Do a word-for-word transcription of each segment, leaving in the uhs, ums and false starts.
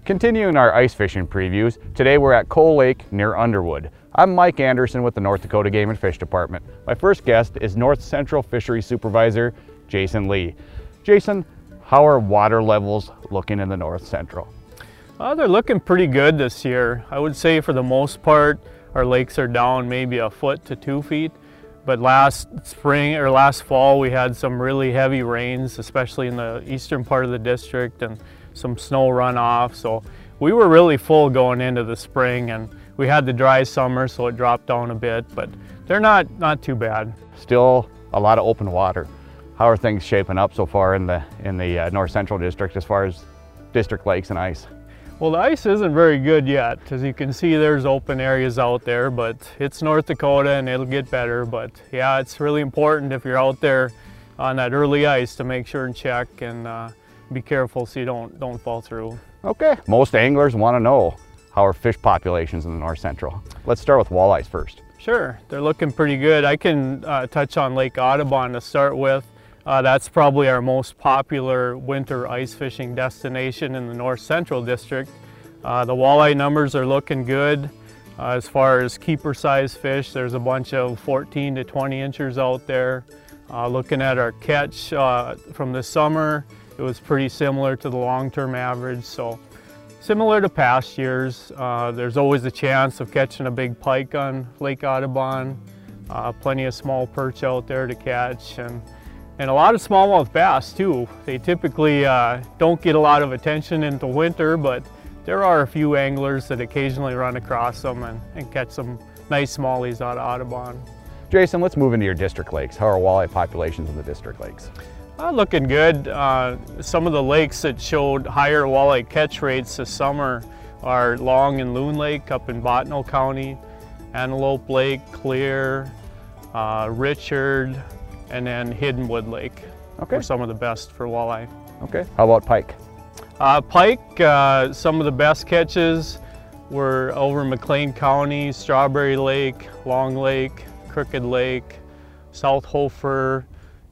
Continuing our ice fishing previews, today we're at Coal Lake near Underwood. I'm Mike Anderson with the North Dakota Game and Fish Department. My first guest is North Central Fisheries Supervisor Jason Lee. Jason, how are water levels looking in the North Central? Uh, they're looking pretty good this year. I would say for the most part our lakes are down maybe a foot to two feet. But last spring or last fall we had some really heavy rains, especially in the eastern part of the district, and some snow runoff. So we were really full going into the spring, and we had the dry summer, so it dropped down a bit, but they're not not too bad. Still a lot of open water. How are things shaping up so far in the in the uh, North Central District as far as district lakes and ice? Well, the ice isn't very good yet. As you can see, there's open areas out there, but it's North Dakota and it'll get better. But yeah, it's really important if you're out there on that early ice to make sure and check and uh, be careful so you don't don't fall through. Okay, most anglers want to know how are fish populations in the North Central. Let's start with walleyes first. Sure, they're looking pretty good. I can uh, touch on Lake Audubon to start with. Uh, that's probably our most popular winter ice fishing destination in the North Central District. Uh, the walleye numbers are looking good. Uh, as far as keeper size fish, there's a bunch of fourteen to twenty inchers out there. Uh, looking at our catch uh, from the summer, it was pretty similar to the long-term average. So similar to past years, uh, there's always a chance of catching a big pike on Lake Audubon. Uh, plenty of small perch out there to catch, and And a lot of smallmouth bass too. They typically uh, don't get a lot of attention into winter, but there are a few anglers that occasionally run across them and, and catch some nice smallies out of Audubon. Jason, let's move into your district lakes. How are walleye populations in the district lakes? Uh, looking good. Uh, some of the lakes that showed higher walleye catch rates this summer are Long and Loon Lake up in Bottineau County, Antelope Lake, Clear, uh, Richard, and then Hiddenwood Lake. Okay. Were some of the best for walleye. Okay, how about pike? Uh, pike, uh, some of the best catches were over McLean County, Strawberry Lake, Long Lake, Crooked Lake, South Hofer,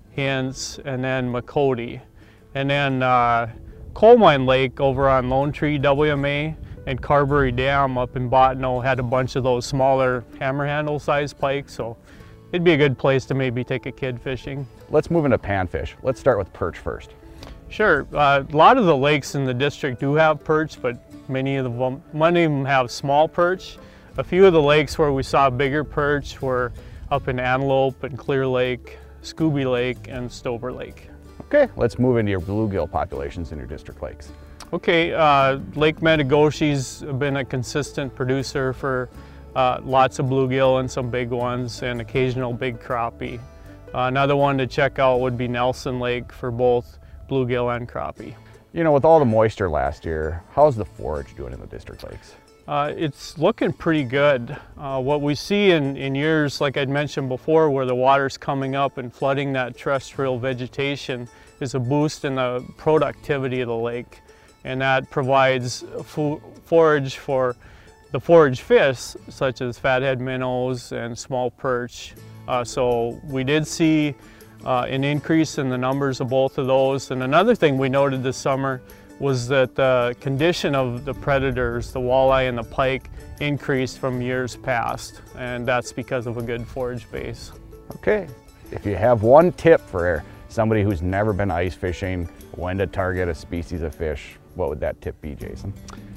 Hintz, and then McCody. And then uh, Coal Mine Lake over on Lone Tree W M A and Carberry Dam up in Bottineau had a bunch of those smaller hammer handle sized pikes. So it'd be a good place to maybe take a kid fishing. Let's move into panfish. Let's start with perch first. Sure. Uh, a lot of the lakes in the district do have perch, but many of them, many of them have small perch. A few of the lakes where we saw bigger perch were up in Antelope and Clear Lake, Scooby Lake, and Stover Lake. Okay, let's move into your bluegill populations in your district lakes. Okay, uh, Lake Metagoshi's been a consistent producer for Uh, lots of bluegill and some big ones, and occasional big crappie. Uh, another one to check out would be Nelson Lake for both bluegill and crappie. You know, with all the moisture last year, how's the forage doing in the district lakes? Uh, it's looking pretty good. Uh, what we see in, in years, like I'd mentioned before, where the water's coming up and flooding that terrestrial vegetation, is a boost in the productivity of the lake. And that provides fo forage for the forage fish, such as fathead minnows and small perch. Uh, so we did see uh, an increase in the numbers of both of those. And another thing we noted this summer was that the condition of the predators, the walleye and the pike, increased from years past. And that's because of a good forage base. Okay, if you have one tip for somebody who's never been ice fishing, when to target a species of fish, what would that tip be, Jason?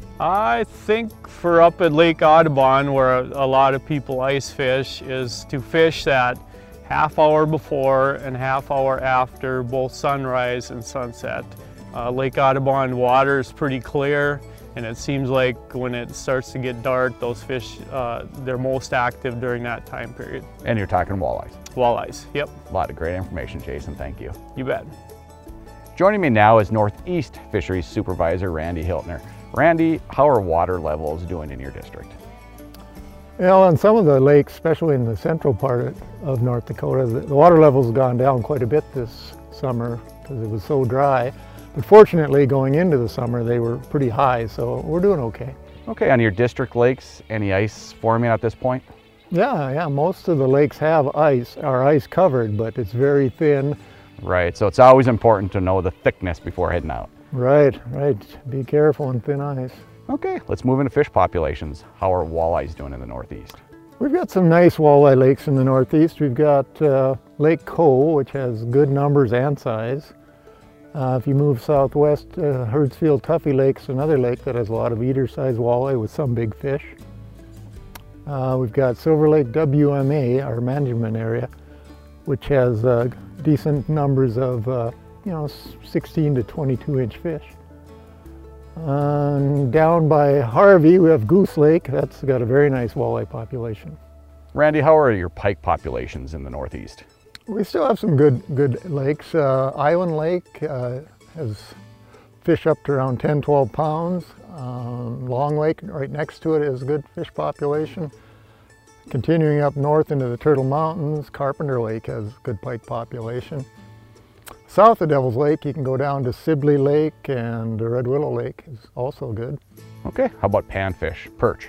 I think for up at Lake Audubon, where a lot of people ice fish, is to fish that half hour before and half hour after both sunrise and sunset. Uh, Lake Audubon water is pretty clear, and it seems like when it starts to get dark, those fish, uh, they're most active during that time period. And you're talking walleyes? Walleyes, yep. A lot of great information, Jason, thank you. You bet. Joining me now is Northeast Fisheries Supervisor Randy Hiltner. Randy, how are water levels doing in your district? Well, on some of the lakes, especially in the central part of North Dakota, the water level's gone down quite a bit this summer because it was so dry. But fortunately, going into the summer, they were pretty high, so we're doing okay. Okay, on your district lakes, any ice forming at this point? Yeah, yeah, most of the lakes have ice, are ice covered, but it's very thin. Right, so it's always important to know the thickness before heading out. Right, right. Be careful in thin ice. Okay, let's move into fish populations. How are walleyes doing in the Northeast? We've got some nice walleye lakes in the Northeast. We've got uh, Lake Coe, which has good numbers and size. Uh, if you move southwest, uh, Herdsfield Tuffy Lake's another lake that has a lot of eater-sized walleye with some big fish. Uh, we've got Silver Lake W M A, our management area, which has uh, decent numbers of uh, you know, sixteen to twenty-two inch fish. Um, down by Harvey, we have Goose Lake. That's got a very nice walleye population. Randy, how are your pike populations in the Northeast? We still have some good good lakes. Uh, Island Lake uh, has fish up to around ten, twelve pounds. Um, Long Lake, right next to it, is a good fish population. Continuing up north into the Turtle Mountains, Carpenter Lake has good pike population. South of Devil's Lake, you can go down to Sibley Lake, and Red Willow Lake is also good. Okay, how about panfish, perch?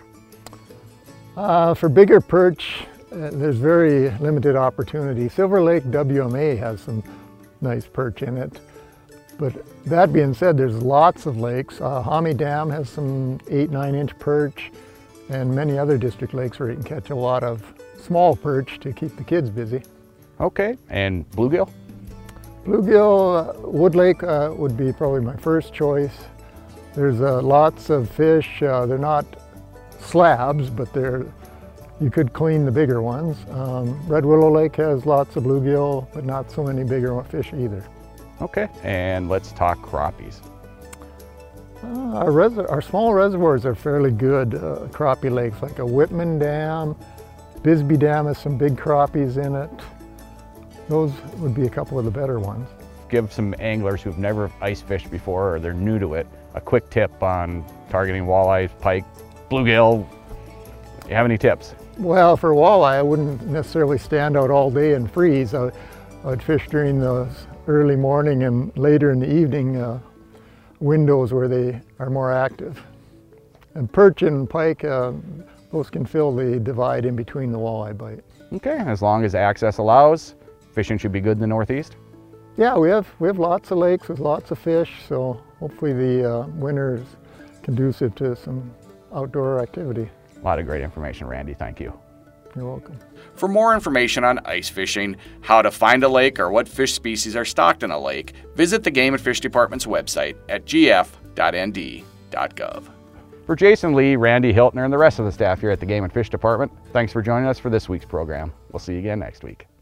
Uh, for bigger perch, uh, there's very limited opportunity. Silver Lake W M A has some nice perch in it. But that being said, there's lots of lakes. Uh, Hami Dam has some eight, nine inch perch, and many other district lakes where you can catch a lot of small perch to keep the kids busy. Okay, and bluegill? Bluegill, uh, Wood Lake uh, would be probably my first choice. There's uh, lots of fish. Uh, they're not slabs, but they're, you could clean the bigger ones. Um, Red Willow Lake has lots of bluegill, but not so many bigger fish either. Okay, and let's talk crappies. Uh, our, res our small reservoirs are fairly good uh, crappie lakes, like a Whitman Dam. Bisbee Dam has some big crappies in it. Those would be a couple of the better ones. Give some anglers who've never ice fished before or they're new to it a quick tip on targeting walleyes, pike, bluegill. Do you have any tips? Well, for walleye, I wouldn't necessarily stand out all day and freeze. I, I'd fish during the early morning and later in the evening uh, windows where they are more active. And perch and pike, uh, those can fill the divide in between the walleye bite. Okay, as long as access allows, fishing should be good in the Northeast? Yeah, we have, we have lots of lakes with lots of fish, so hopefully the uh, winter is conducive to some outdoor activity. A lot of great information, Randy. Thank you. You're welcome. For more information on ice fishing, how to find a lake, or what fish species are stocked in a lake, visit the Game and Fish Department's website at g f dot n d dot gov. For Jason Lee, Randy Hiltner, and the rest of the staff here at the Game and Fish Department, thanks for joining us for this week's program. We'll see you again next week.